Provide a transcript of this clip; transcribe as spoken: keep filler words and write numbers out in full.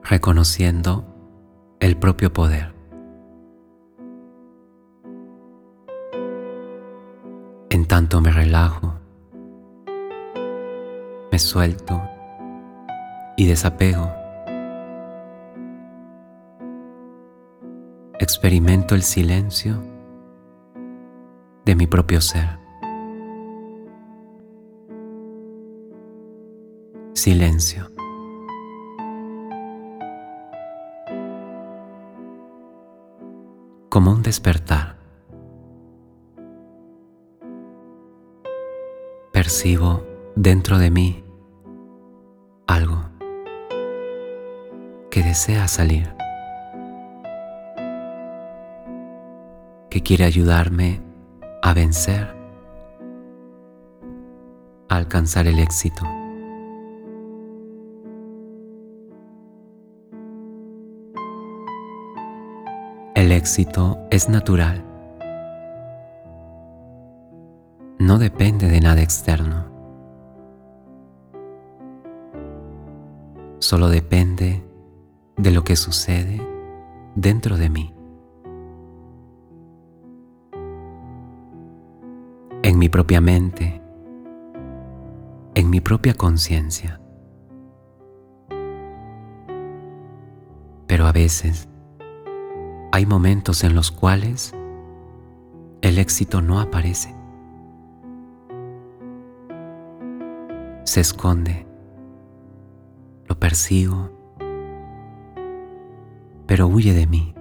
reconociendo el propio poder. En tanto me relajo, me suelto y desapego, experimento el silencio de mi propio ser. Silencio. Como un despertar. Percibo dentro de mí algo que desea salir, que quiere ayudarme a vencer, a alcanzar el éxito. El éxito es natural. No depende de nada externo. Solo depende de lo que sucede dentro de mí. En mi propia mente, en mi propia conciencia. Pero a veces hay momentos en los cuales el éxito no aparece. Se esconde, lo persigo, pero huye de mí.